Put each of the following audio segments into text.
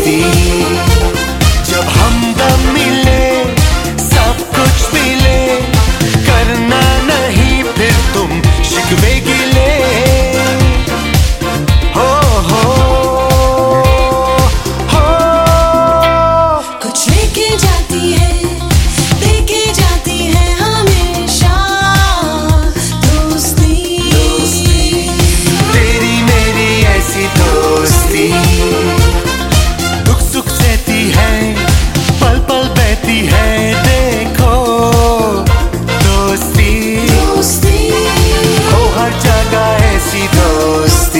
दोस्ती। जब हमदम मिले सब कुछ मिले, करना नहीं फिर तुम शिकवे गिले। हो कुछ लेके जाती है, देके जाती है हमेशा दोस्ती। तेरी मेरी ऐसी दोस्ती, दुख सुख सहती है, पल पल बहती है, देखो दोस्ती। हो हर जगह ऐसी दोस्ती।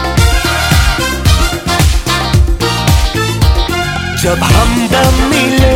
जब हमदम मिले